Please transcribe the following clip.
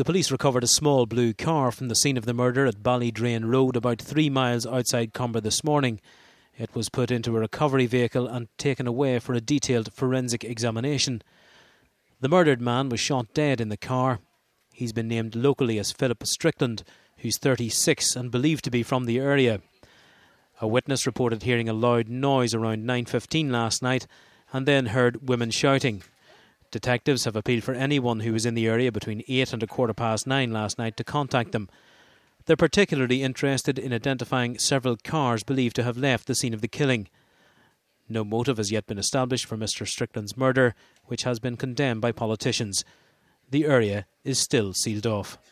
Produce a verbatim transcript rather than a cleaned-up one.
The police recovered a small blue car from the scene of the murder at Ballydrain Road, about three miles outside Comber this morning. It was put into a recovery vehicle and taken away for a detailed forensic examination. The murdered man was shot dead in the car. He's been named locally as Philip Strickland, who's thirty-six and believed to be from the area. A witness reported hearing a loud noise around nine fifteen last night and then heard women shouting. Detectives have appealed for anyone who was in the area between eight and a quarter past nine last night to contact them. They're particularly interested in identifying several cars believed to have left the scene of the killing. No motive has yet been established for Mr Strickland's murder, which has been condemned by politicians. The area is still sealed off.